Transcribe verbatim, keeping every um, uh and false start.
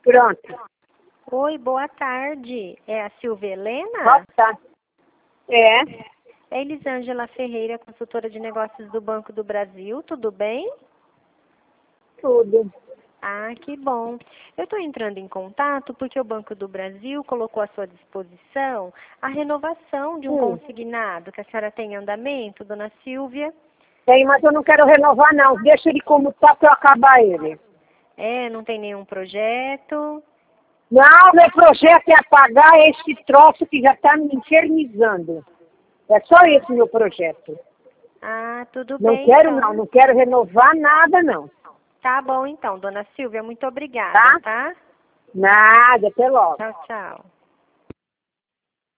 Pronto. Oi, boa tarde. É a Silvia Helena? Boa tarde. É, É Elisângela Ferreira, consultora de negócios do Banco do Brasil. Tudo bem? tudo. Ah, que bom. Eu estou entrando em contato porque o Banco do Brasil colocou à sua disposição a renovação de um Hum. consignado que a senhora tem em andamento, dona Silvia. Tem, mas eu não quero renovar, não. Deixa ele como tá para eu acabar ele. É, não tem nenhum projeto. Não, meu projeto é apagar esse troço que já está me infernizando. É só esse meu projeto. Ah, tudo Não bem, quero, então. não. Não quero renovar nada, não. Tá bom, então, dona Silvia. Muito obrigada, Tá? tá? Nada, até logo. Tchau, tchau.